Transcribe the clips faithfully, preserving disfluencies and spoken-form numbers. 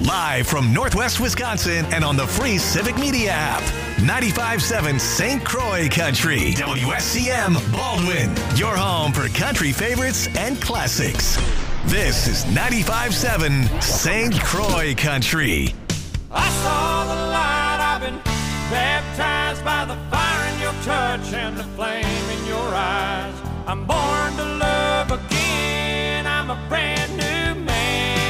Live from Northwest Wisconsin and on the free Civic Media app. ninety-five point seven Saint Croix Country. W S C M Baldwin. Your home for country favorites and classics. This is ninety-five point seven Saint Croix Country. I saw the light. I've been baptized by the fire in your touch and the flame in your eyes. I'm born to love again. I'm a brand new man.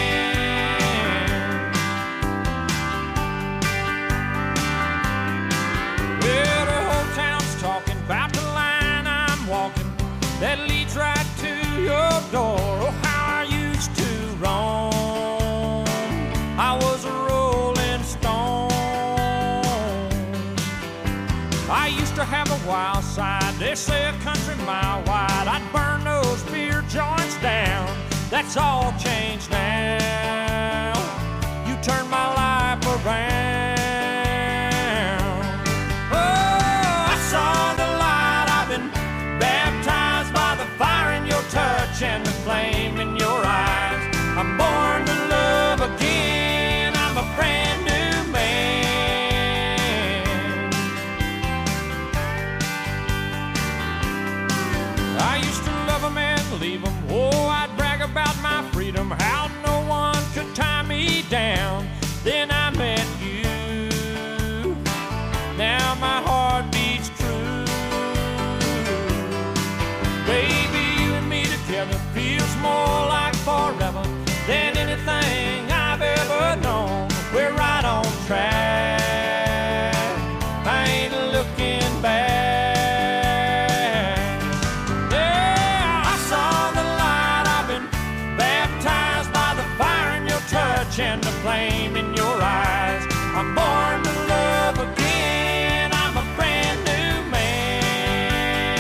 Well, the whole town's talking about the line I'm walking that leads right to your door. Oh, how I used to roam. I was a rolling stone. I used to have a wild side. They say a country mile wide. I'd burn those beer joints down. That's all changed now. You turned my life around. Oh, I saw the light. I've been baptized by the fire in your touch and the flame in your eyes. I'm born to love again. I'm a brand new man. I used to love them and leave them. Oh, I'd brag about my freedom, how no one could tie me down. Then I met you. Now my heart beats true. Baby, you and me together feels more like forever than anything I've ever known. We're right on track. I ain't looking back. Yeah, I saw the light. I've been baptized by the fire in your touch and the flame in your eyes. I'm born to love again. I'm a brand new man.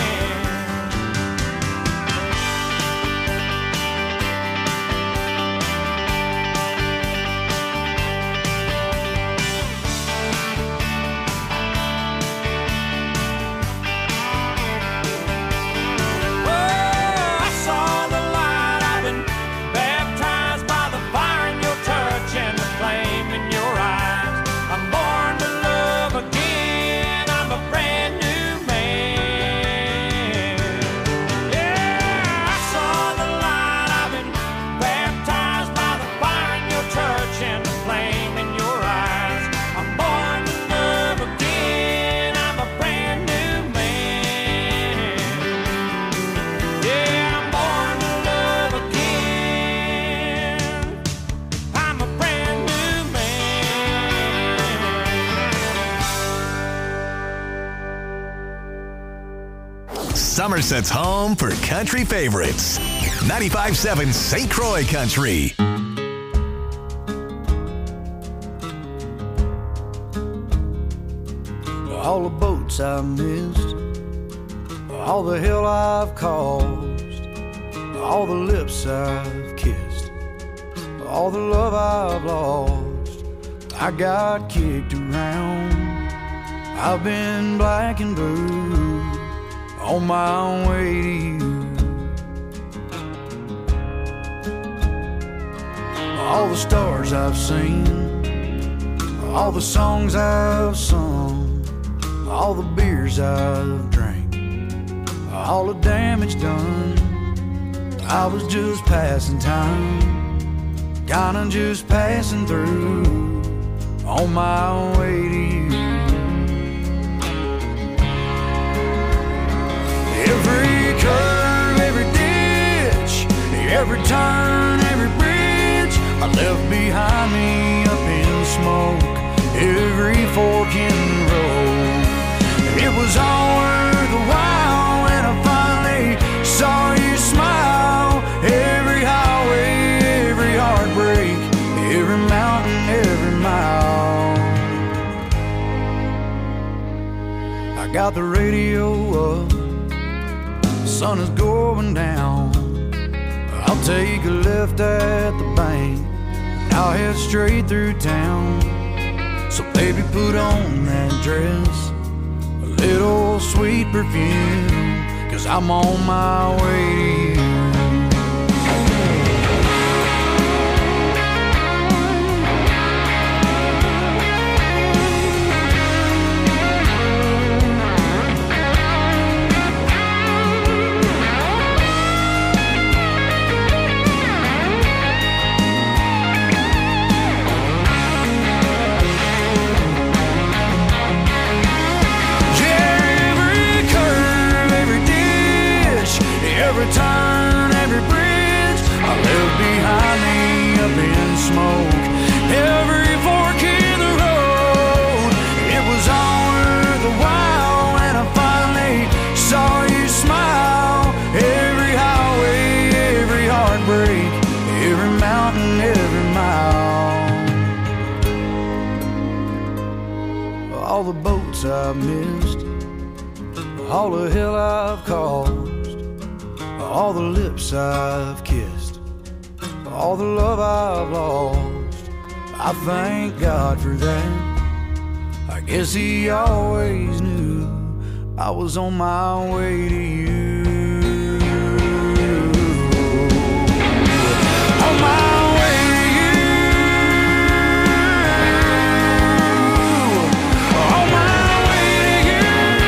Oh, I saw the light. I've been baptized by the fire in your touch and the flame in your eyes. I'm born to love again. I'm a brand new man. Yeah, I saw the light. I've been baptized by the fire in your touch and the flame in your eyes. I'm born to love again. I'm a brand new man. Yeah, I'm born to love again. I'm a brand new man. Somerset's home for country favorites. ninety-five point seven Saint Croix Country. All the boats I've missed, all the hell I've caused, all the lips I've kissed, all the love I've lost. I got kicked around, I've been black and blue, on my way to you. All the stars I've seen, all the songs I've sung, all the beers I've drank, all the damage done. I was just passing time, kinda just passing through, on my way to you. Every curve, every ditch, every turn, every bridge I left behind me up in smoke, every fork in the road. It was all worth a while when I finally saw you smile. Every highway, every heartbreak, every mountain, every mile. I got the radio up, the sun is going down. I'll take a left at the bank, and I'll head straight through town. So baby, put on that dress, a little sweet perfume, 'cause I'm on my way to you. Every turn, every bridge I left behind me up in smoke. Every fork in the road, it was all worth a while when I finally saw you smile. Every highway, every heartbreak, every mountain, every mile. All the boats I've missed, all the hell I've caused, all the lips I've kissed, all the love I've lost. I thank God for that. I guess He always knew I was on my way to you. On my way to you. On my way to you.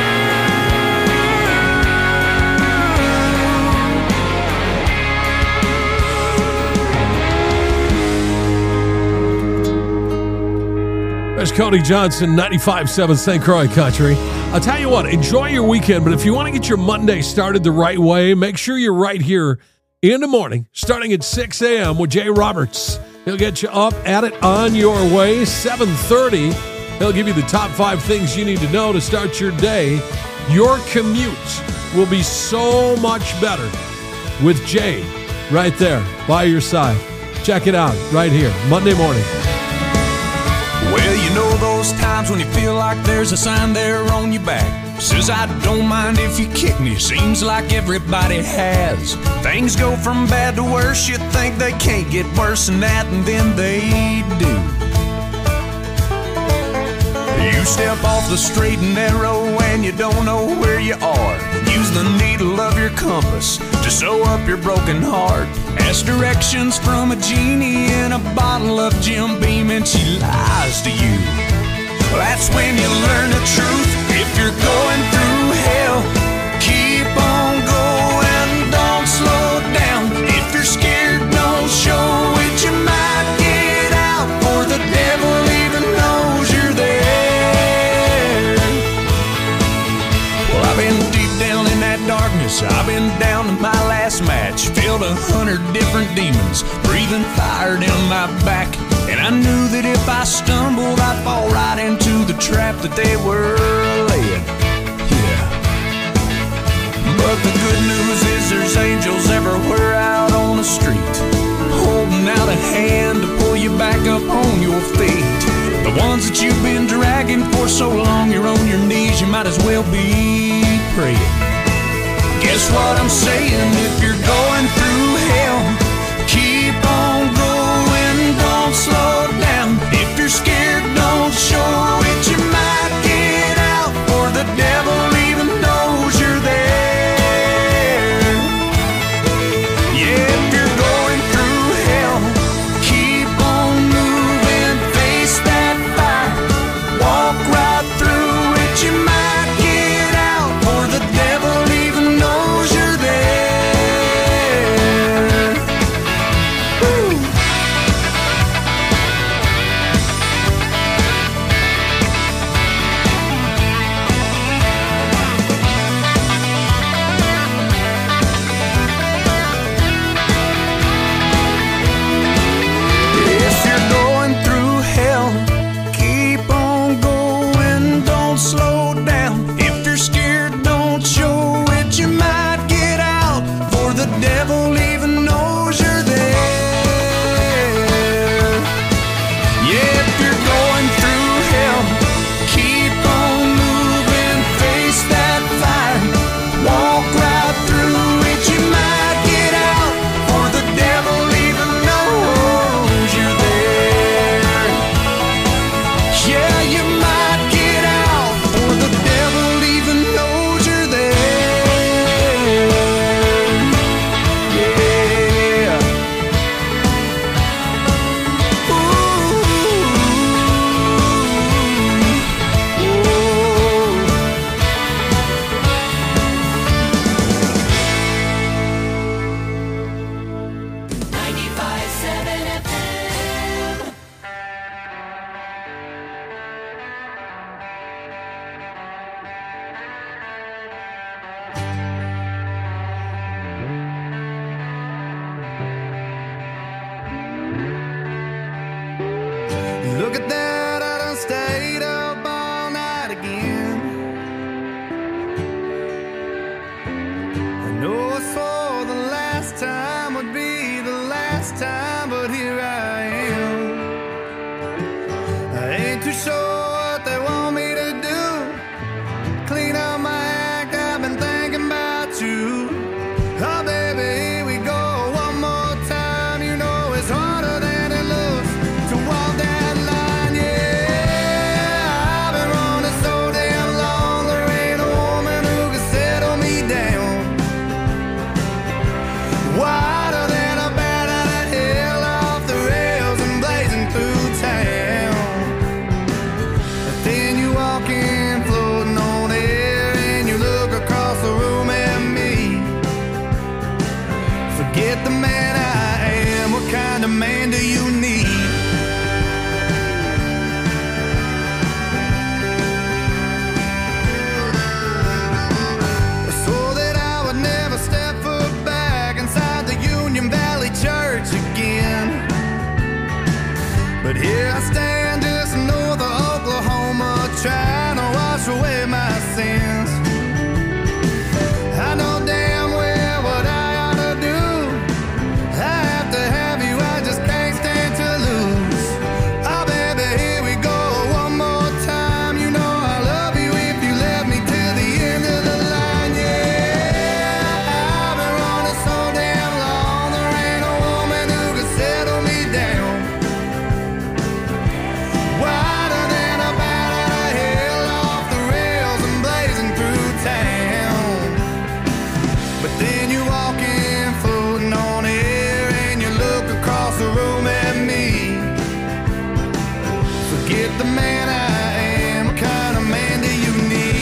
There's Cody Johnson, ninety-five point seven Saint Croix Country. I'll tell you what, enjoy your weekend, but if you want to get your Monday started the right way, make sure you're right here in the morning, starting at six a.m. with Jay Roberts. He'll get you up at it on your way. seven thirty, he'll give you the top five things you need to know to start your day. Your commute will be so much better with Jay right there by your side. Check it out right here, Monday morning. Well, you know those times when you feel like there's a sign there on your back. Says, I don't mind if you kick me. Seems like everybody has. Things go from bad to worse. You think they can't get worse than that, and then they do. You step off the straight and narrow and you don't know where you are. Use the needle of your compass to sew up your broken heart. Ask directions from a genie in a bottle of Jim Beam and she lies to you. Well, that's when you learn the truth. If you're going through hell, keep on going, don't slow down. If you're scared, don't show it. You might get out, for the devil even knows you're there. Well, I've been deep down in that darkness. I've been down to my last match. Felt a hundred different demons breathing fire down my back. And I knew that if I stumbled, I'd fall right into the trap that they were laying. Yeah. But the good news is there's angels everywhere out on the street, holding out a hand to pull you back up on your feet. The ones that you've been dragging for so long, you're on your knees, you might as well be praying. Guess what I'm saying? If you're going through hell, keep on going, don't slow down. If you're scared, don't show it. You might get out, for the devil even knows you're there. Yeah, if you're going through hell, keep on moving, face that fire, walk right through it. You might get out, for the devil even knows you're there. Woo. If you're going through hell, keep on going, don't slow down. If you're scared, don't show it. You might get out, for the devil even knows you're there. Yeah, if you're going through hell, keep on moving, face that fire, walk right through it. You might get out, for the devil even knows you're there. Yeah, you might get out, for the devil even knows you're there. Yeah. time, but here I am. I ain't too sure what they want me to do. Clean up my act, I've been thinking about you. Oh, baby, here we go one more time. You know it's harder than it looks to walk that line, yeah. I've been running so damn long, there ain't a woman who can settle me down. Wider than a bat out of hell, off the rails and blazing through town. But then you walk in, floating on air, and you look across the room at me. Forget the man I am, what kind of man do you need? I swore that I would never step foot back inside the Union Valley Church again. But here I stand just north of Oklahoma, trying to wash away my sins. I know damn well what I ought to do. I have to have you, I just can't stand to lose. Oh, baby, here we go one more time. You know I love you if you let me to the end of the line, yeah. I've been running so damn long, there ain't a woman who can settle me down. Wider than a bat out of hell, off the rails and blazing through town. But then you walk in, floating on air, and you look across the room at me. Forget the man I am, what kind of man do you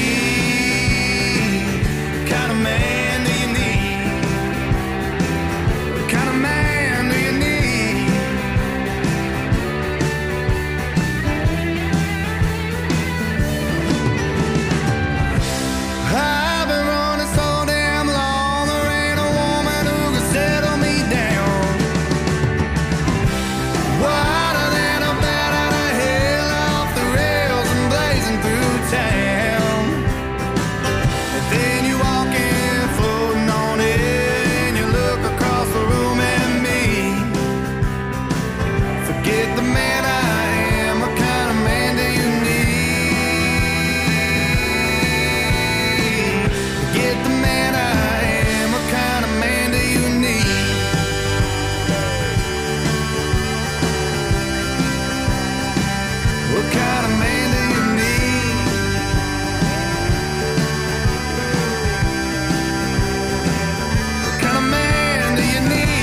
need? What kind of man do you need? What kind of man do you need? I've been running so damn long, there ain't a woman who can settle me down. Wider than a bat out of hell, off the rails and blazing through town. And then you walk in, floating on air, and you look across the room at me. Forget the man I am, what kind of man do you need? Forget the man I am, what kind of man do you need? What kind of man do you need? What kind of man do you need?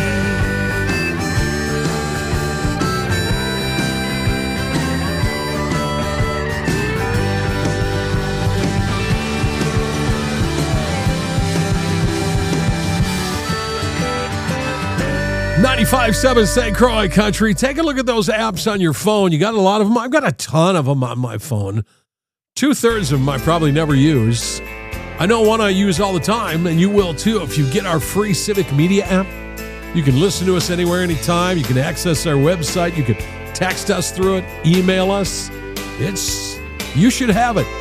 ninety-five point seven Saint Croix Country. Take a look at those apps on your phone. You got a lot of them. I've got a ton of them on my phone. Two-thirds of them I probably never use. I know one I use all the time, and you will too if you get our free Civic Media app. You can listen to us anywhere, anytime. You can access our website. You can text us through it, email us. It's, you should have it.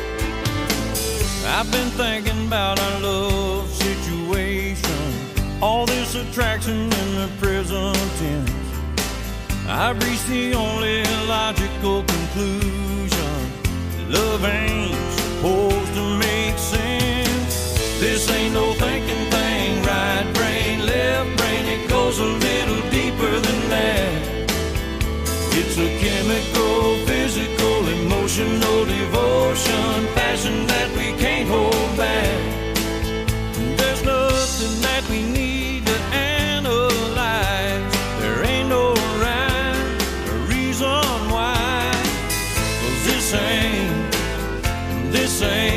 I've been thinking about our love situation, all this attraction in the present tense. I've reached the only logical conclusion: love ain't supposed to make sense. This ain't no thinking thing, right brain, left brain, it goes a little deeper than that. It's a chemical, physical, emotional devotion, passion that we can't hold back. There's nothing that we need to analyze. There ain't no rhyme or reason why. 'Cause this ain't, this ain't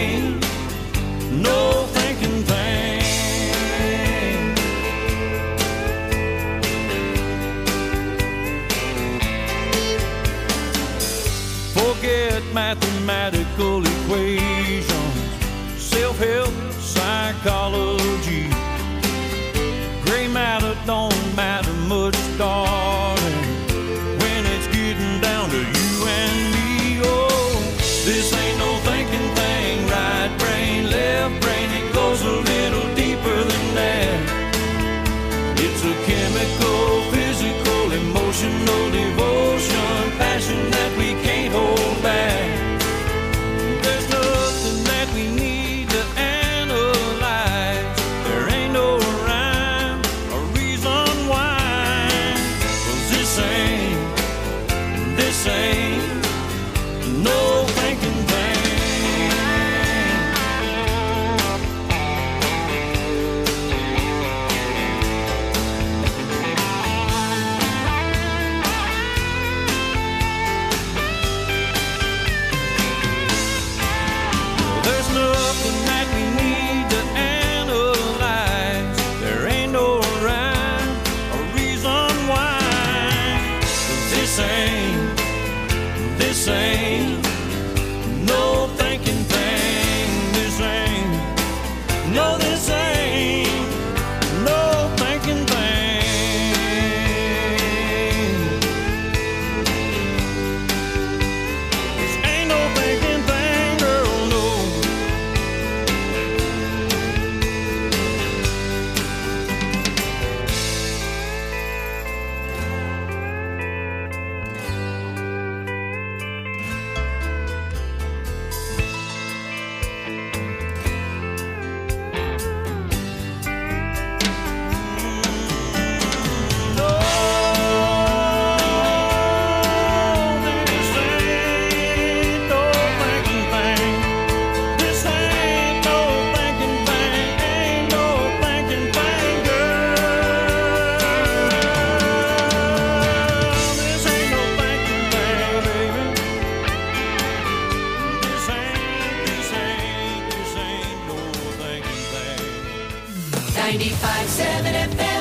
ninety-five seven F M.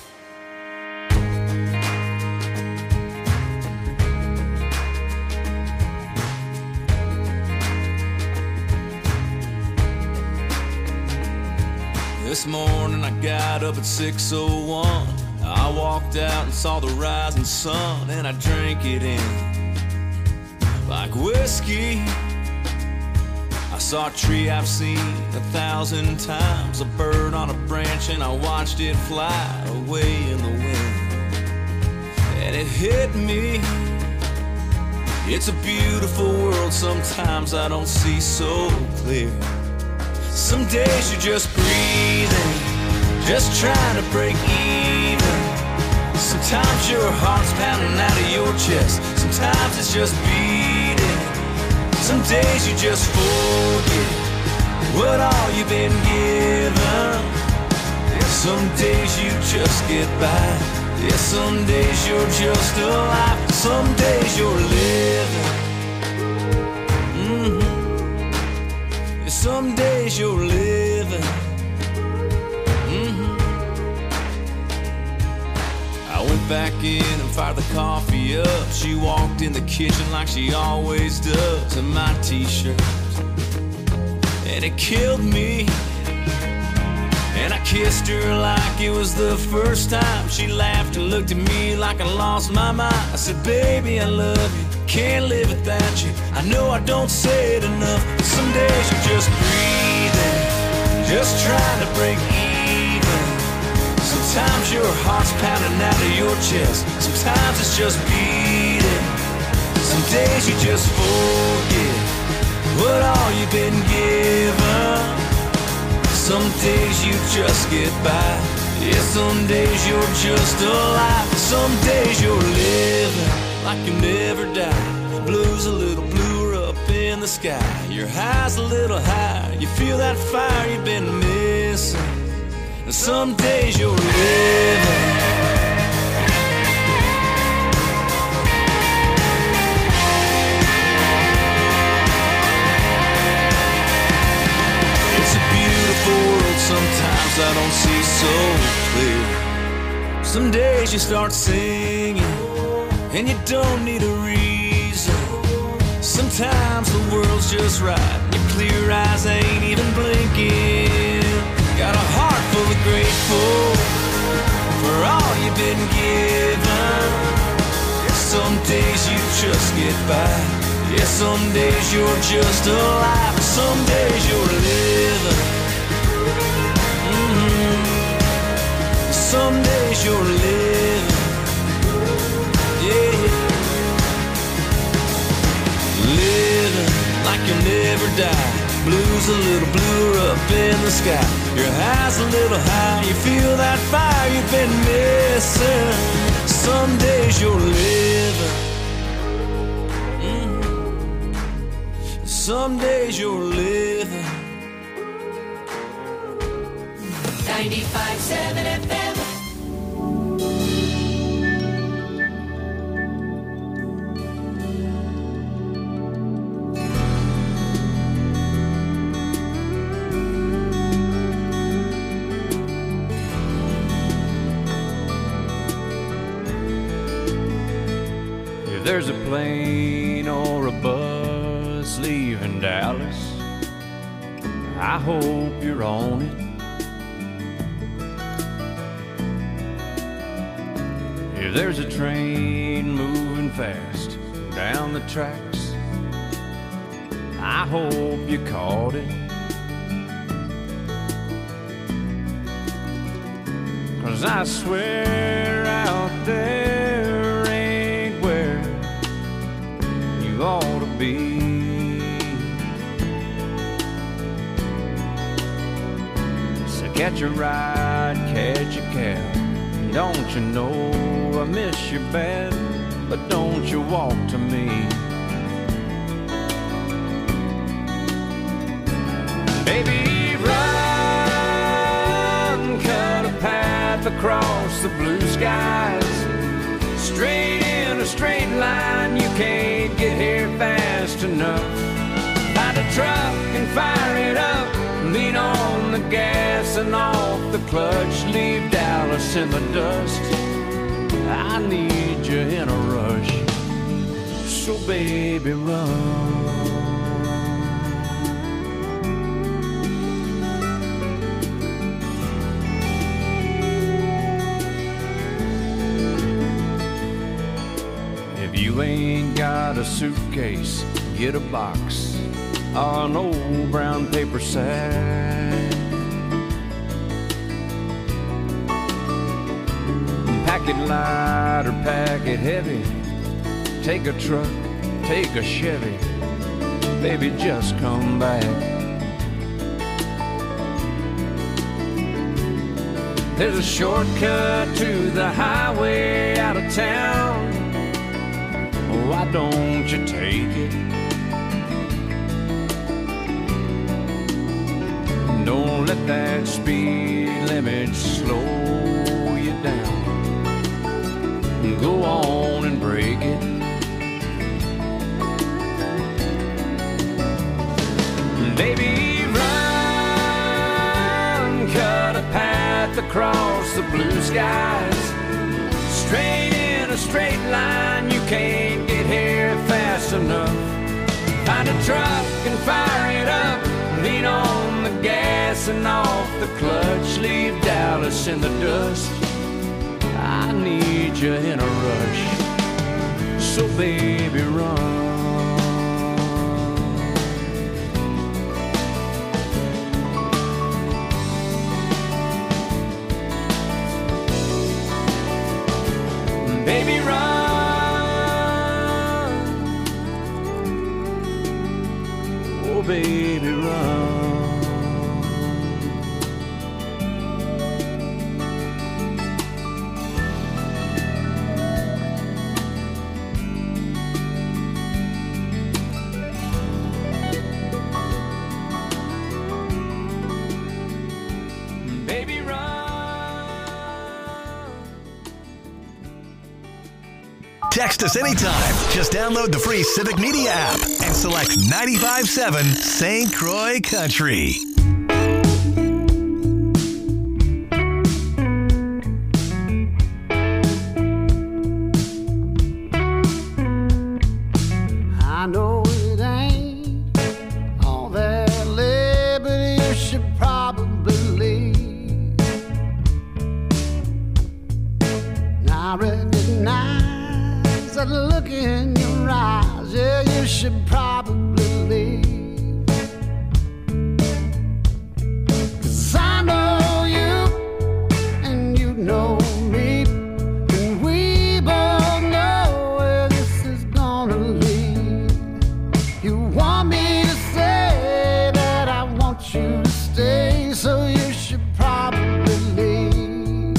This morning I got up at six oh one. I walked out and saw the rising sun, and I drank it in like whiskey. I saw a tree I've seen a thousand times, a bird on a branch, and I watched it fly away in the wind. And it hit me, it's a beautiful world, sometimes I don't see so clear. Some days you're just breathing, just trying to break even. Sometimes your heart's pounding out of your chest, sometimes it's just beating. Some days you just forget what all you've been given. Some days you just get by. Yeah, some days you're just alive. Some days you're living. Mm-hmm. Yeah, some days you're living. Mm-hmm. I went back in and fired the coffee up. She walked in the kitchen like she always does, in my t-shirt, and it killed me. And I kissed her like it was the first time. She laughed and looked at me like I lost my mind. I said, baby, I love you, can't live without you. I know I don't say it enough, but some days you're just breathing, just trying to break even. Sometimes your heart's pounding out of your chest, sometimes it's just beating. Some days you just forget what all you've been given. Some days you just get by. Yeah, some days you're just alive. Some days you're living like you never die. Blue's a little bluer up in the sky. Your high's a little higher. You feel that fire you've been missing. And some days you're living. Sometimes I don't see so clear. Some days you start singing and you don't need a reason. Sometimes the world's just right, your clear eyes ain't even blinking. Got a heart full of grateful for all you've been given. Some days you just get by. Yeah, some days you're just alive. Some days you're living. Some days you're living, yeah, living like you'll never die. Blue's a little bluer up in the sky. Your high's a little high. You feel that fire you've been missing. Some days you're living. Mm-hmm. Some days you're living. ninety-five seven F M. If there's a plane or a bus leaving Dallas, I hope you're on it. If there's a train moving fast down the tracks, I hope you caught it. 'Cause I swear out there ain't where you ought to be. So catch a ride, catch a cab. Don't you know I miss you bad, but don't you walk to me. Baby, run, cut a path across the blue skies. Straight in a straight line, you can't get here fast enough. Find a truck and fire it up, lean on the gas and off the clutch, leave Dallas in the dust. I need you in a rush, so baby run. If you ain't got a suitcase, get a box or an old brown paper sack. Pack it light or pack it heavy. Take a truck, take a Chevy. Baby, just come back. There's a shortcut to the highway out of town. Why don't you take it? Don't let that speed limit slow you down. Go on and break it. Baby, run, cut a path across the blue skies. Straight in a straight line, you can't get here fast enough. Find a truck and fire it up. Lean on the gas and off the clutch. Leave Dallas in the dust. I need you in a rush, so baby run. Baby run, oh baby run. Text us anytime. Just download the free Civic Media app and select ninety-five point seven Saint Croix Country. I know it ain't all that lit, but you should probably leave. I recognize that look in your eyes. Yeah, you should probably leave. 'Cause I know you and you know me, and we both know where this is gonna lead. You want me to say that I want you to stay, so you should probably leave.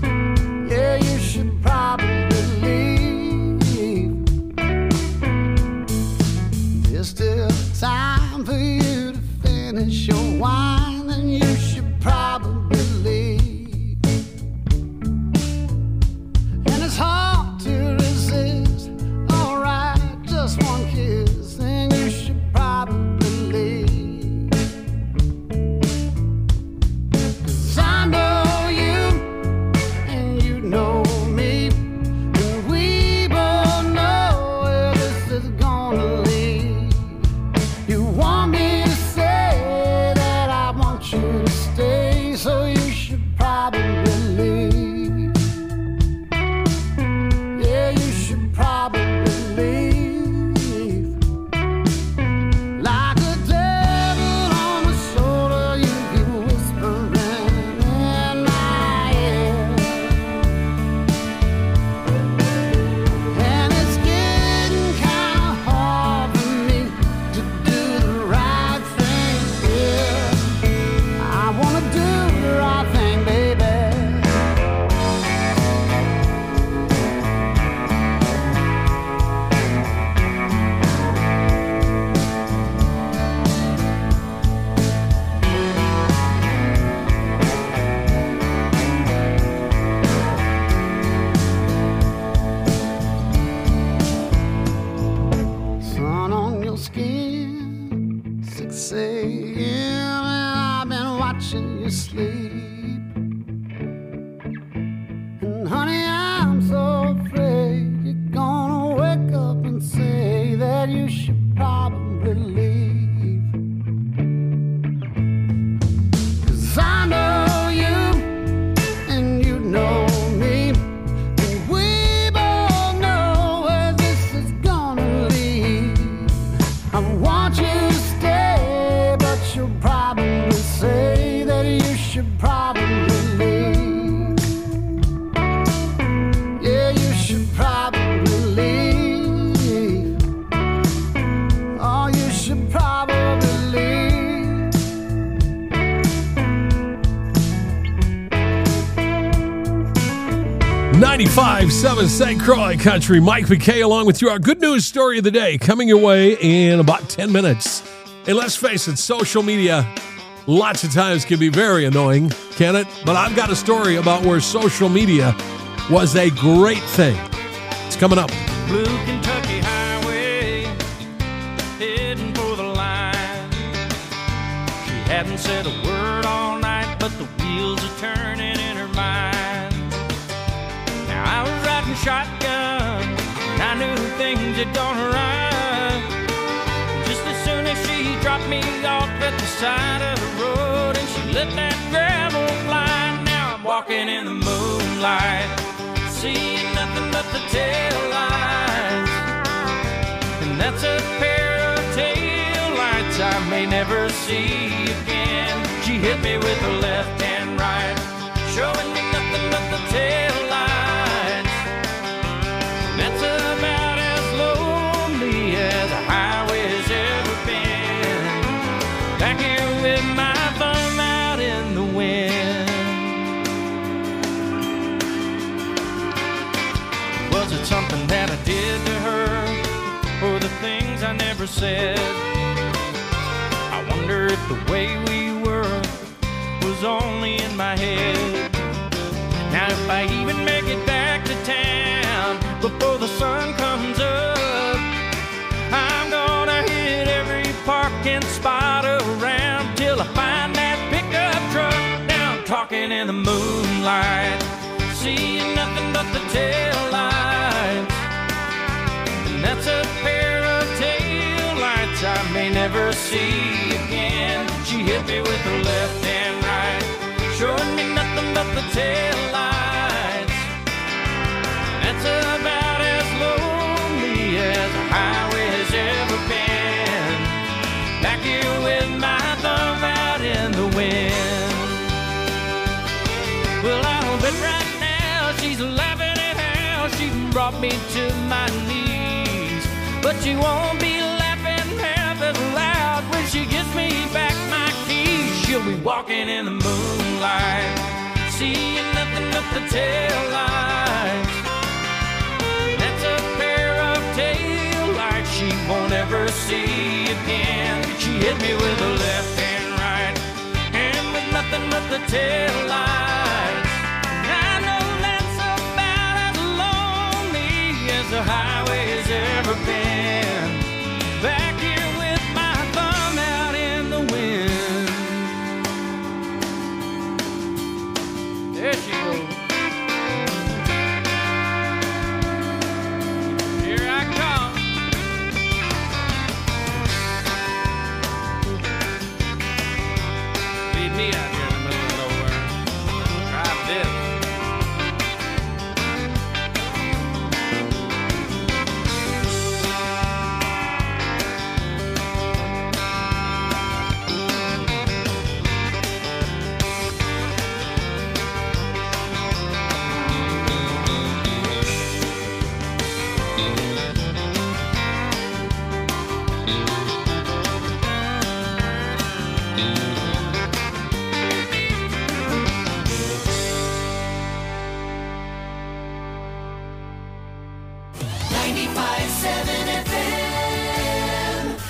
Yeah, you should probably leave. should probably leave. Yeah, you should probably leave. Oh, you should probably leave. ninety-five seven Saint Croix Country. Mike McKay along with you. Our good news story of the day coming your way in about ten minutes. And let's face it, social media lots of times can be very annoying, can it? But I've got a story about where social media was a great thing. It's coming up. Blue Kentucky Highway, heading for the line. She hadn't said a word all night, but the wheels are turning in her mind. Now I was riding shotgun, and I knew things had gone right. Just as soon as she dropped me off at the side of the road, and she let that gravel fly. Now I'm walking in the moonlight, seeing nothing but the tail lights. And that's a pair of tail lights I may never see again. She hit me with her left and right, showing me nothing but the tail lights. And that's about as lonely as a highway's ever been. Back here with my thumb out in the wind. Was it something that I did to her, or the things I never said? I wonder if the way we were was only in my head. Now if I even make it back to town before the sun comes up, I'm gonna hit every parking spot around till I find that pickup truck. Now I'm talking in the moonlight, seeing nothing but the tail lights. And that's a pair of tail lights I may never see again. She hit me with her left and right, showing me nothing but the tail lights. That's about as lonely as a highway has ever been. Back here with my thumb out in the wind. Well, I'll bet right now she's laughing at how she brought me to my knees. But she won't be laughing half as loud when she gives me back my keys. She'll be walking in the moonlight, seeing nothing but the tail lights. That's a pair of tail lights she won't ever see again. She hit me with her left and right, and with nothing but the tail lights. I know that's about as lonely as the highway has ever been. Back here with my thumb out in the wind. There she goes. Here I come. Leave me out here in the middle of nowhere. Drive this. ninety-five seven F M.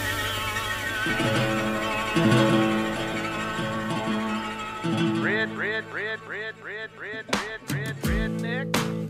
Red, red, red, red, red, red, red, red, redneck.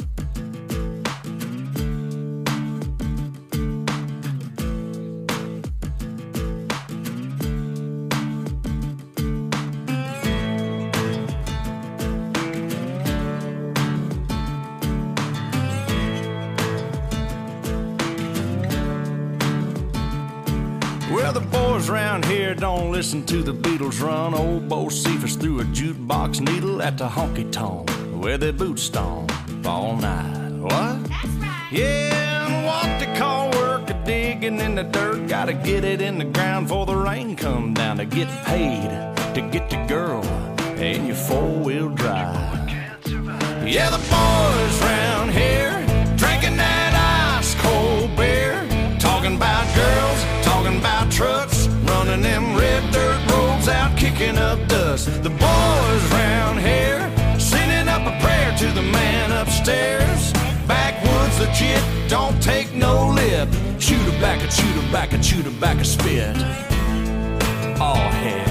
Well, the boys around here don't listen to the Beatles run. Old Bo Cephas threw a jukebox needle at the honky-tonk where their boots stomp all night. What? That's right. Yeah, and what they call work a digging in the dirt. Gotta get it in the ground before the rain come down to get paid, to get the girl and your four-wheel drive. Yeah, the boys round here drinking that ice-cold beer, talking about girls, talking about trucks, running them red dirt roads out, kicking up dust. The boys round here sending up a prayer to the man upstairs. Backwoods legit, don't take no lip. Shoot her back, a shoot her back, a shoot her back, a spit. Oh, heck.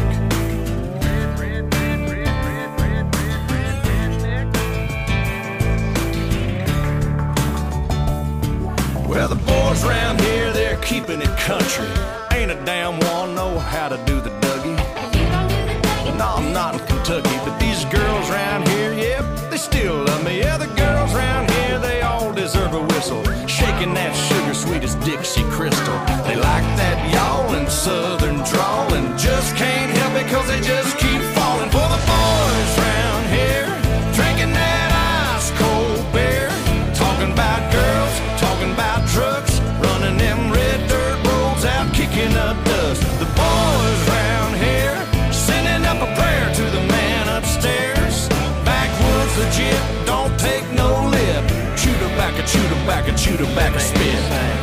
Well, the boys around here, they're keeping it country. Ain't a damn one know how to do the Dougie. No, I'm not in Kentucky, but these girls around here, yep, they still love me. Yeah, the girls around here, they all deserve a whistle. Shaking that sugar sweet as Dixie Crystal. They like that yawling southern drawl and just can't help it cause they just keep falling for the boys around here. Drinking that ice cold beer, talking about girls, talking about trucks, running them red dirt roads out, kicking up dust. The boys round here sending up a prayer to the man upstairs. Backwoods legit, don't take no lip. Shoot her back, a shoot her back, a shoot her back, a spit.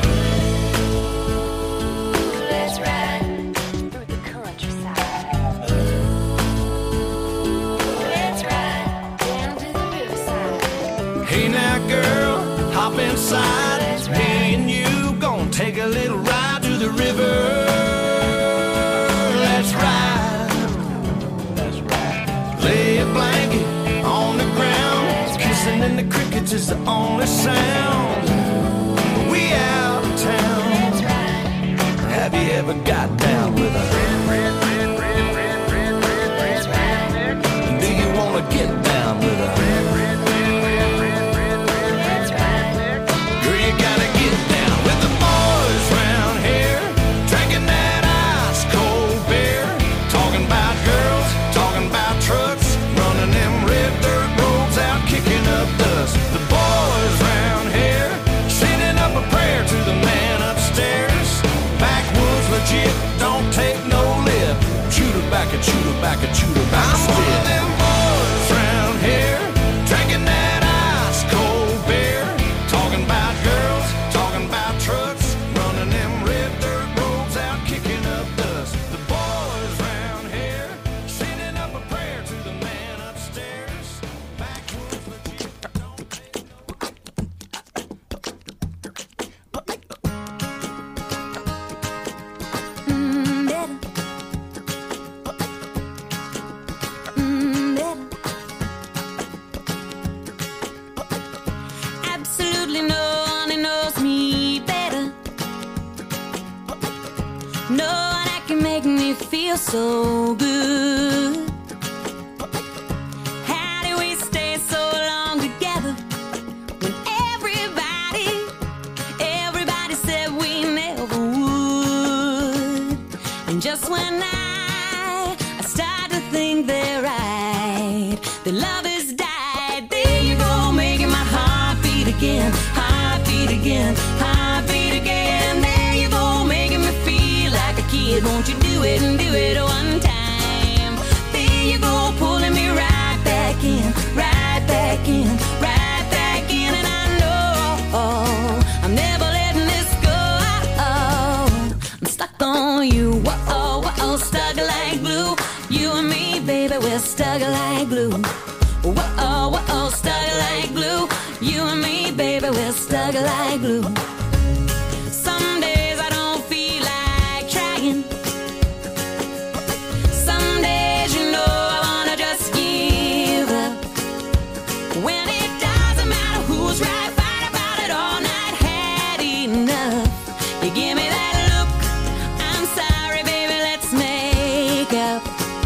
Let's ride through the countryside. Let's ride down to the riverside. Hey now girl, hop inside. Me and you gonna take a little ride to the river. Let's ride. Let's ride. Lay a blanket on the ground. Kissing in the crickets is the only sound. We out of town. Let's ride. Have you ever got down with a? Let's ride. Do you wanna get down with a? Let's ride. Girl, you gotta get down with the boys round here, drinking that ice cold beer, talking about girls, talking about trucks, running them red dirt roads out, kicking up dust. The boys round here sending up a prayer to the man upstairs. Backwoods legit, don't take no lip. Shoot her back and shoot her back and shoot her back. I'm one of them boys round here, drinking that ice cold beer, talking about girls, talking about trucks, running them red dirt roads out, kicking up dust. The boys round here sending up a prayer to the man upstairs. Backwoods legit, don't take Mm, better. Mm, better. Absolutely no one who knows me better. No one that can make me feel so good. How do we stay so long together when everybody, everybody said we never would? And just when I, I start to think they're right, the love has died. There you go, making my heart beat again, heart beat again, heart beat again. There you go, making me feel like a kid. Won't you do it and do it one time? There you go, pulling me right back in, right back in, right back in. And I know I'm never letting this go. I'm stuck on you, whoa, whoa, stuck like glue. You and me, baby, we're stuck like glue. Whoa, whoa, stuck like glue. You and me, baby, we're stuck like glue. Some days I don't feel like trying. Some days, you know, I wanna just give up. When it doesn't matter who's right, fight about it all night, had enough. You give me that look, I'm sorry, baby, let's make up.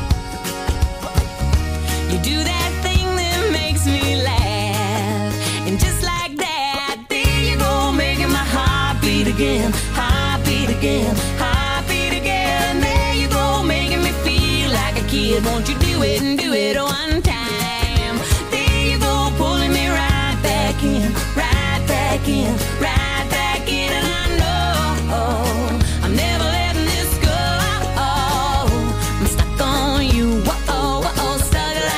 You do that thing that makes me laugh, and just like that, there you go, making my heart beat again, heart beat again, heart beat again. There you go, making me feel like a kid. Won't you do it and do it one time? There you go, pulling me right back in, right back in, right back in. And I know I'm never letting this go. I'm stuck on you, whoa, whoa, stuck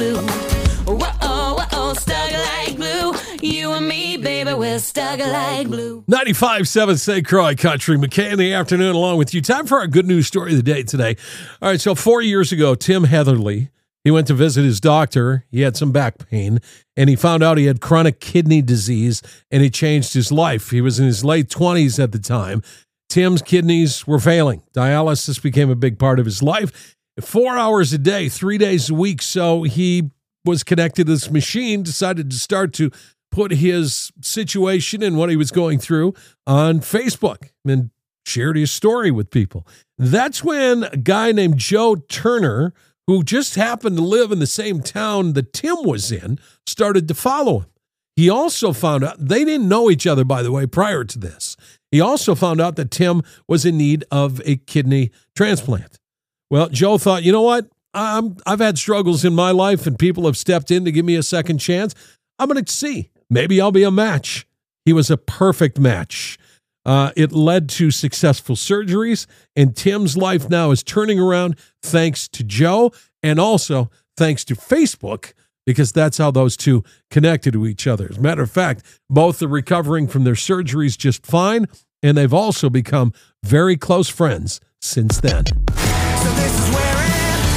glue. Whoa, whoa, stuck like glue. You and me, baby, we're stuck like glue. ninety-five point seven Saint Croix Country. McKay in the afternoon along with you. Time for our good news story of the day today. All right, so four years ago, Tim Heatherly, he went to visit his doctor. He had some back pain, and he found out he had chronic kidney disease, and it changed his life. He was in his late twenties at the time. Tim's kidneys were failing. Dialysis became a big part of his life. Four hours a day, three days a week. So he was connected to this machine, decided to start to put his situation and what he was going through on Facebook and shared his story with people. That's when a guy named Joe Turner, who just happened to live in the same town that Tim was in, started to follow him. He also found out, they didn't know each other, by the way, prior to this. He also found out that Tim was in need of a kidney transplant. Well, Joe thought, you know what? I'm, I've had struggles in my life, and people have stepped in to give me a second chance. I'm going to see. Maybe I'll be a match. He was a perfect match. Uh, it led to successful surgeries, and Tim's life now is turning around thanks to Joe and also thanks to Facebook, because that's how those two connected to each other. As a matter of fact, both are recovering from their surgeries just fine, and they've also become very close friends since then. So this is where it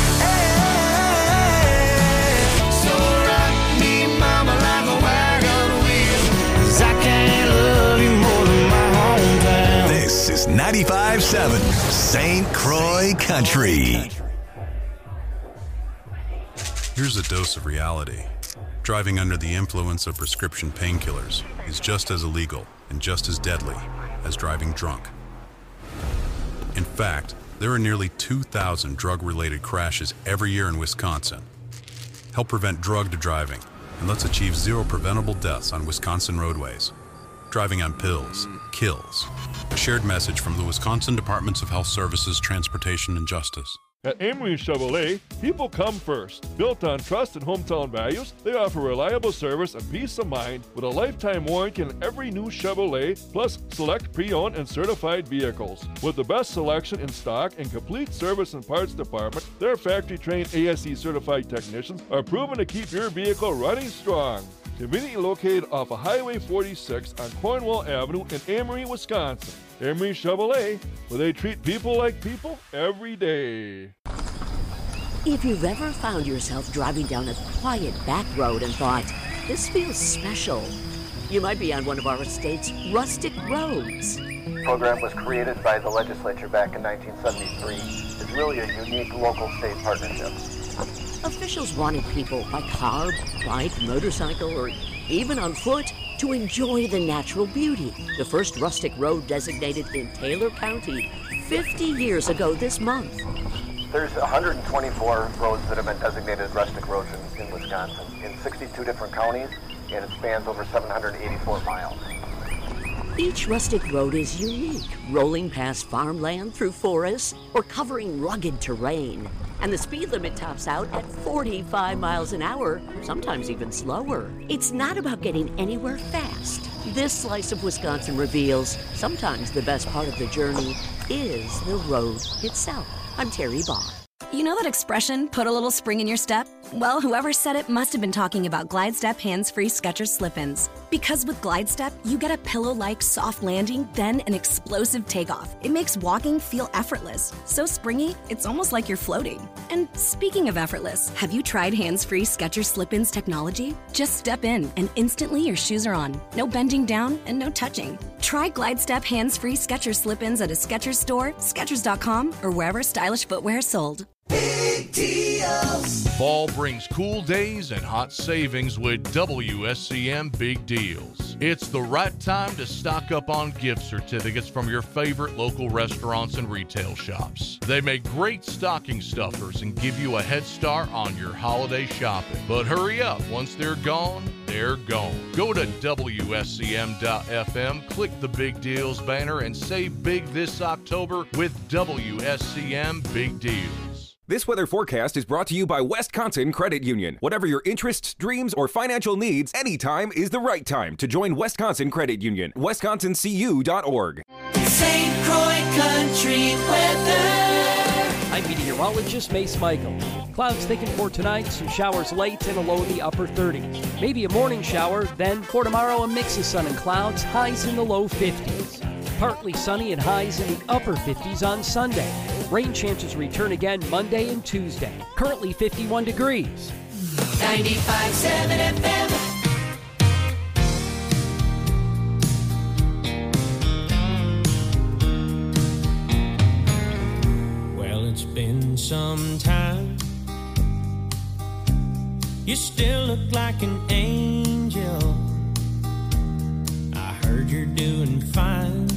ends. So rock me, mama, like a wagon wheel, 'cause I can't love you more than my hometown. This is ninety-five point seven Saint Croix Country. Here's a dose of reality. Driving under the influence of prescription painkillers is just as illegal and just as deadly as driving drunk. In fact, there are nearly two thousand drug-related crashes every year in Wisconsin. Help prevent drug driving, and let's achieve zero preventable deaths on Wisconsin roadways. Driving on pills kills. A shared message from the Wisconsin Departments of Health Services, Transportation, and Justice. At Amory Chevrolet, people come first. Built on trust and hometown values, they offer reliable service and peace of mind with a lifetime warranty on every new Chevrolet, plus select pre-owned and certified vehicles. With the best selection in stock and complete service and parts department, their factory-trained A S E certified technicians are proven to keep your vehicle running strong. Conveniently located off of Highway forty-six on Cornwall Avenue in Amory, Wisconsin. Amory Chevrolet, where they treat people like people every day. If you've ever found yourself driving down a quiet back road and thought, this feels special, you might be on one of our state's rustic roads. The program was created by the legislature back in nineteen seventy-three. It's really a unique local-state partnership. Officials wanted people by car, bike, motorcycle, or even on foot to enjoy the natural beauty. The first rustic road designated in Taylor County fifty years ago this month. There's one hundred twenty-four roads that have been designated rustic roads in, in Wisconsin, in sixty-two different counties, and it spans over seven hundred eighty-four miles. Each rustic road is unique, rolling past farmland through forests or covering rugged terrain. And the speed limit tops out at forty-five miles an hour, sometimes even slower. It's not about getting anywhere fast. This slice of Wisconsin reveals sometimes the best part of the journey is the road itself. I'm Terry Barr. You know that expression, put a little spring in your step? Well, whoever said it must have been talking about GlideStep hands-free Skechers slip-ins. Because with GlideStep, you get a pillow-like soft landing, then an explosive takeoff. It makes walking feel effortless. So springy, it's almost like you're floating. And speaking of effortless, have you tried hands-free Skechers slip-ins technology? Just step in, and instantly your shoes are on. No bending down and no touching. Try GlideStep hands-free Skechers slip-ins at a Skechers store, Skechers dot com, or wherever stylish footwear is sold. Big deals. Fall brings cool days and hot savings with W S C M Big Deals. It's the right time to stock up on gift certificates from your favorite local restaurants and retail shops. They make great stocking stuffers and give you a head start on your holiday shopping. But hurry up, once they're gone, they're gone. Go to W S C M dot F M, click the Big Deals banner, and save big this October with W S C M Big Deals. This weather forecast is brought to you by Wisconsin Credit Union. Whatever your interests, dreams, or financial needs, anytime is the right time to join Wisconsin Credit Union. Wisconsin C U dot org. Saint Croix Country weather. I'm meteorologist Mace Michael. Clouds thicken for tonight, some showers late and a low in the upper thirties. Maybe a morning shower, then for tomorrow a mix of sun and clouds, highs in the low fifties. Partly sunny and highs in the upper fifties on Sunday. Rain chances return again Monday and Tuesday. Currently fifty-one degrees. ninety-five point seven F M. It's been some time. You still look like an angel. I heard you're doing fine.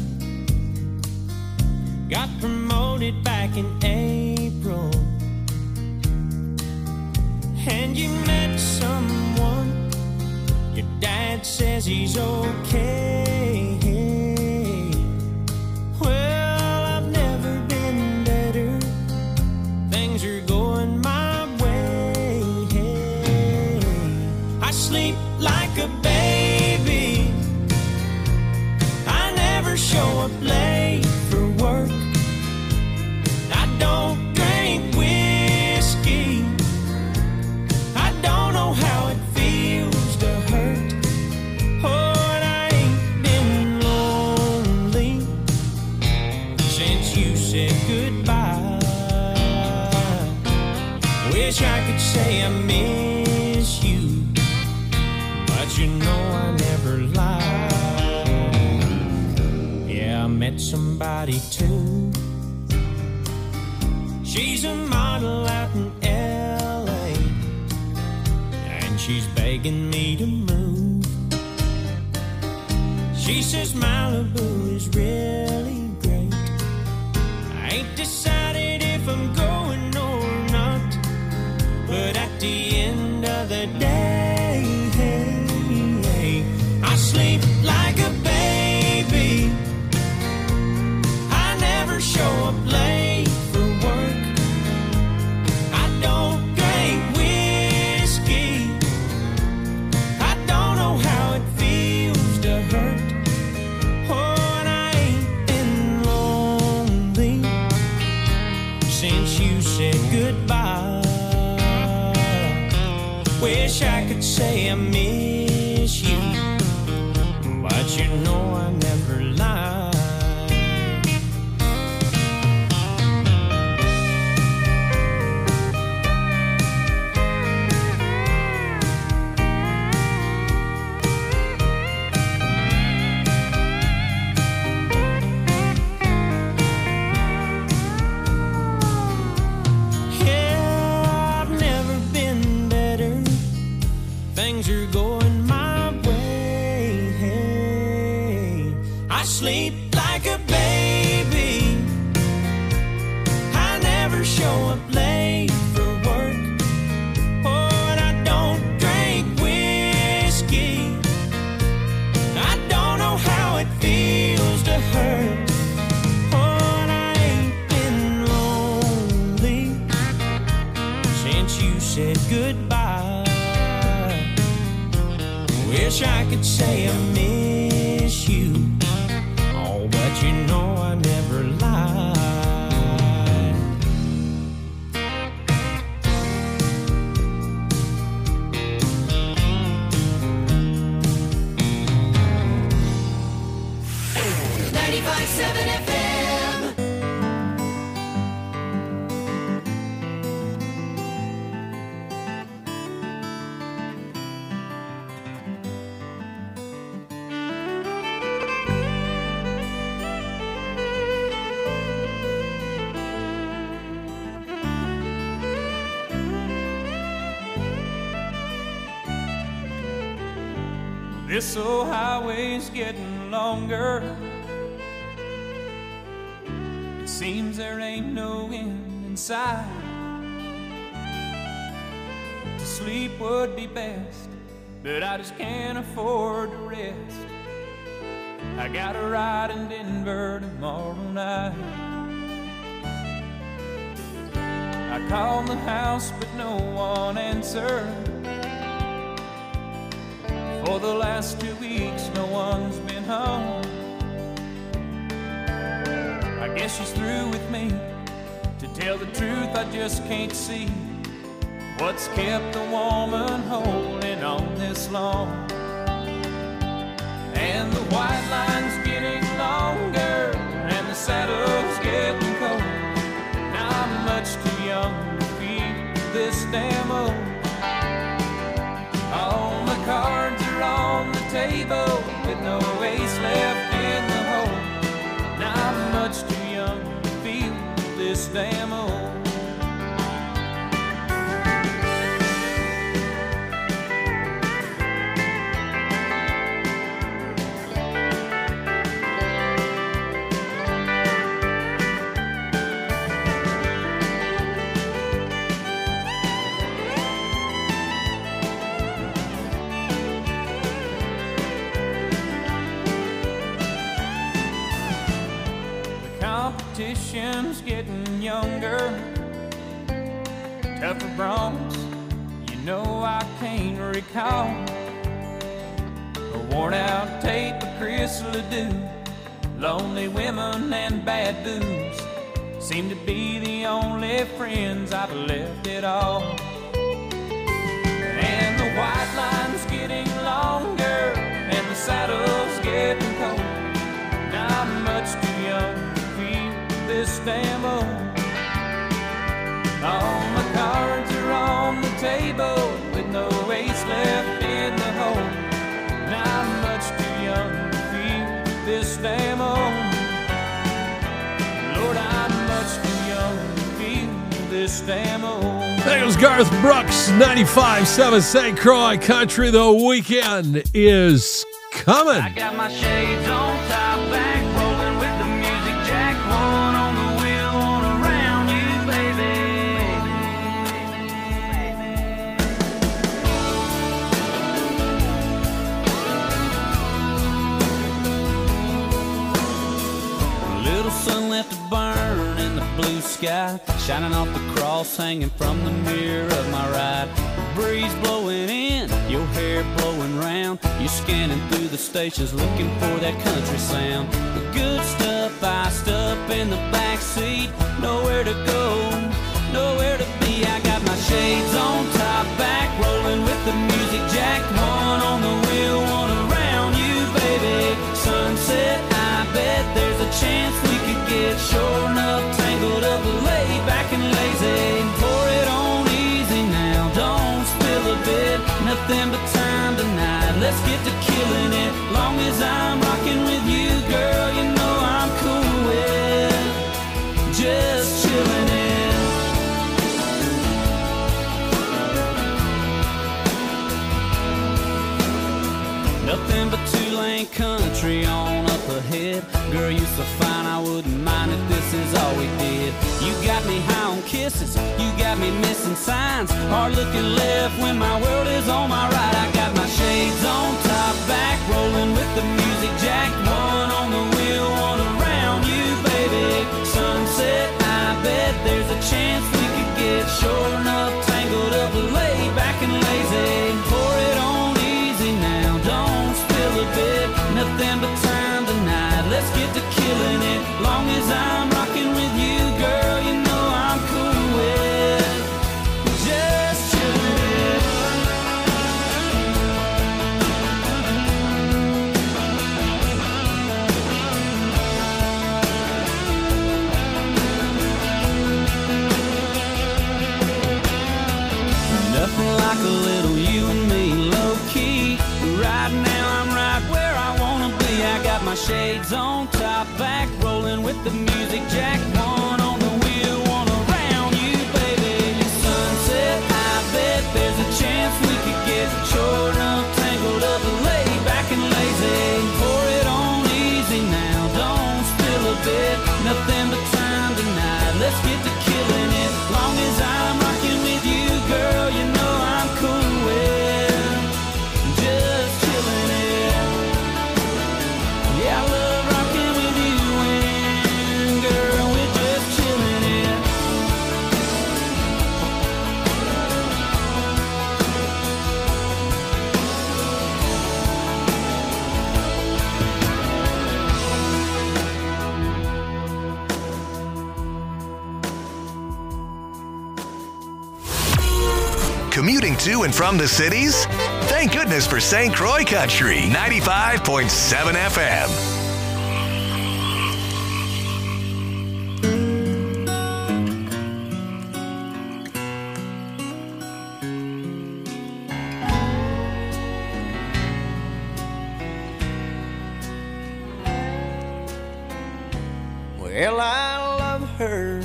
Got promoted back in April. And you met someone. Your dad says he's okay. Well, I've never been better. Things are going my way. I sleep like a baby. I never show up late for work. I don't drink whiskey. I don't know how it feels to hurt. Oh, and I ain't been lonely since you said goodbye. Wish I could say I miss you, but you know I never lie. Yeah, I met somebody too. She's a model out in L A, and she's begging me to move. She says Malibu is really great. I ain't decided if I'm going or not, but at the end of the day, I sleep like a baby. I never show up late for work. I don't drink whiskey. I don't know how it feels to hurt. Oh, and I ain't been lonely since you said goodbye. Wish I could say I miss you, but you know I never lie. Things are going my way. I sleep like a baby. I never show up late for work. Oh, and I don't drink whiskey. I don't know how it feels to hurt. Oh, and I ain't been lonely since you said goodbye. Wish I could say I miss you, oh, but you know I never lied. ninety-five point seven F M. This old highway's getting longer. It seems there ain't no end in sight. To sleep would be best, but I just can't afford to rest. I got a ride in Denver tomorrow night. I called the house, but no one answered. For the last two weeks, no one's been home. I guess she's through with me. To tell the truth, I just can't see What's kept the woman holding on this long? And the white line's getting longer, and the saddle's getting cold. Now I'm much too young to feel this damn old. All my cards are on the table with no ace left in the hole. Now I'm much too young to feel this damn old. Competition's getting younger, tougher broncs, you know I can't recall. A worn out tape of Chris Ledoux, lonely women and bad booze seem to be the only friends I've left at all. And the white line's getting longer, and the saddle's getting cold. Now I'm much too young this damn old. All my cards are on the table with no ace left in the hole. Now I'm much too young to feel this damn old. Lord, I'm much too young to feel this damn old. There goes Garth Brooks, ninety-five point seven Saint Croix Country. The weekend is coming. I got my shades on, top back, rolling with the music jack, one on the wheel, one around you, baby. A little sun left to burn in the blue sky, shining off the cross hanging from the mirror of my ride. The breeze blowing in, your hair blowing round. You're scanning through the stations looking for that country sound. The good stuff iced up in the back seat. Nowhere to go, nowhere to be. I got my shades on, top back, rolling with the music jack. One on the wheel, one around you, baby. Sunset, I bet there's a chance we could get short enough, tangled up, laid back and lazy. Pour it on easy now, don't spill a bit. Nothing but time tonight, let's get to killing it. Long as I'm rocking with you, girl, you know I'm cool with just chilling it. Nothing but two-lane country on up ahead. Girl, you so fine, I wouldn't mind if this is all we did. You got me high on kisses, you got me missing signs. Hard looking left when my world is on my right. I got my shades on, top back, rolling with the music jack. One on the wheel, one around you, baby. Sunset, I bet there's a chance we could get short enough, tangled up, laid back and lazy. Pour it on easy now, don't spill a bit. Nothing but time tonight, let's get to killing it. Long as I'm rocking with you, girl, you know I'm cool with just chilling it. Nothing like a little you and me, low key. Right now I'm right where I wanna be. I got my shades on, top back, rolling with the music jack. One on the wheel, one around you, baby. Sunset, I bet there's a chance we could get short enough, tangled up, laid back and lazy. Pour it on easy now, don't spill a bit. Nothing but time tonight, let's get to killing it. Long as I'm rocking with you, girl, you know I'm cool with just chilling it. Yeah, I love rocking with you, and girl, we're commuting to and from the cities? Thank goodness for Saint Croix Country, ninety-five point seven F M. Well, I love her,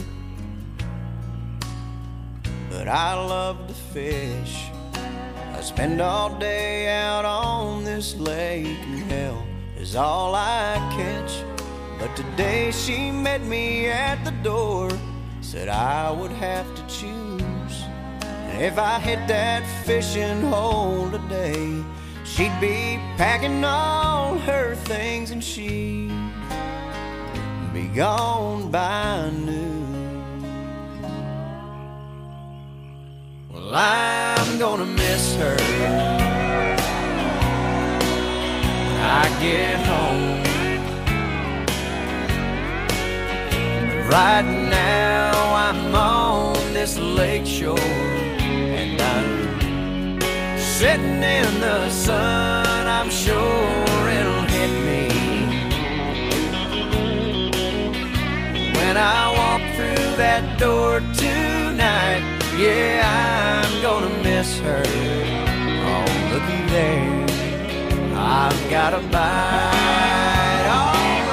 but I love to fish. I spend all day out on this lake, and hell is all I catch. But today she met me at the door, said I would have to choose. And if I hit that fishing hole today, she'd be packing all her things and she'd be gone by noon. Well, I'm gonna miss her when I get home. Right now I'm on this lake shore, and I'm sitting in the sun. I'm sure it'll hit me when I walk through that door tonight. Yeah, I'm gonna miss her. Oh, looky there, I've got a bite. All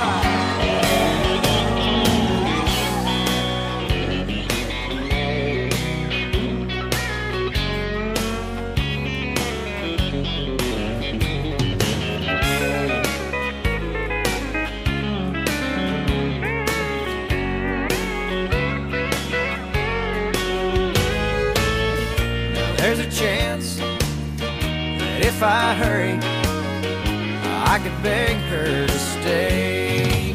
there's a chance that if I hurry, I could beg her to stay.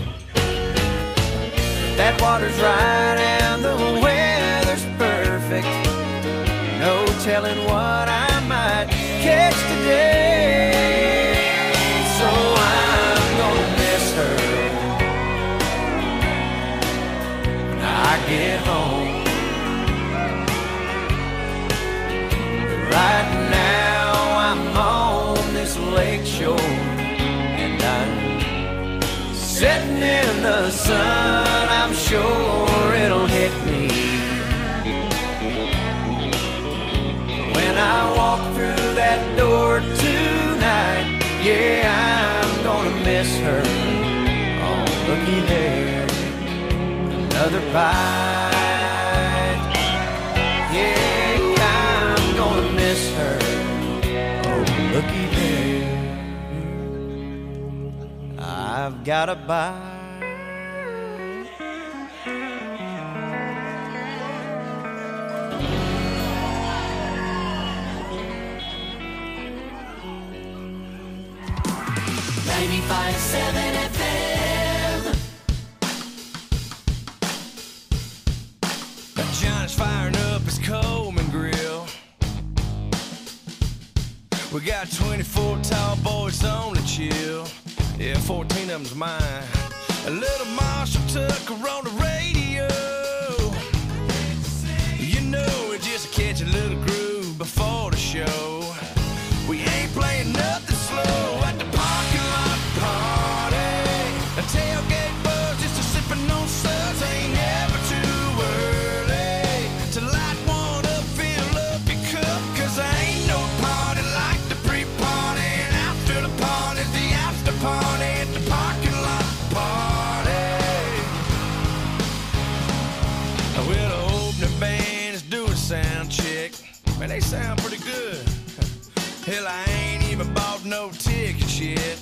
If that water's right and the weather's perfect, no telling what I might catch today. So I'm gonna miss her when I get home. Right now I'm on this lake shore, and I'm sitting in the sun. I'm sure it'll hit me when I walk through that door tonight. Yeah, I'm gonna miss her. Oh, looky there, another bite. Yeah, miss her. Oh, looky there, I've got a bite. ninety-five point seven F M. Johnny's firing up his Coleman grill. We got twenty-four tall boys on the chill. Yeah, fourteen of them's mine. A little Marshall took her on the radio. You know, it just catch a little groove before the show. We ain't playing nothing slow at the parking lot party. A tailgate buzz just a sipping on suds. Ain't never too early to light one up, fill up your cup. Cause I ain't no party like the pre-party, and after the party, the after party at the parking lot party. Well, the opening band is doing sound check. Man, they sound pretty good. Hell, I ain't even bought no tickets yet.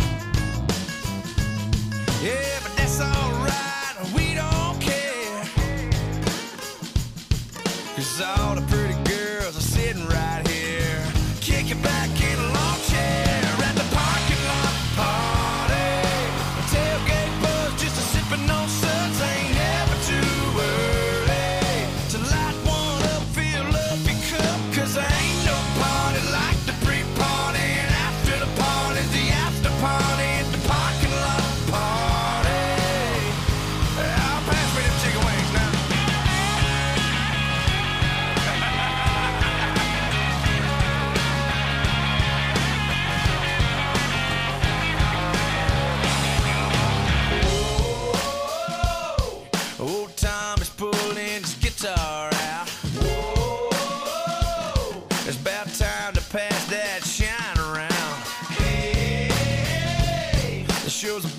Yeah, but that's alright, we don't care. Cause all the pretty girls are sitting right here, kicking back in a lawn chair at the parking lot party. A tailgate buzz just a sipping on suds. Ain't never too early to light one up, fill up your cup. Cause I ain't no party like the pre-party, and after the party, the after party at the parking lot party. I'll pass me them chicken wings now. shows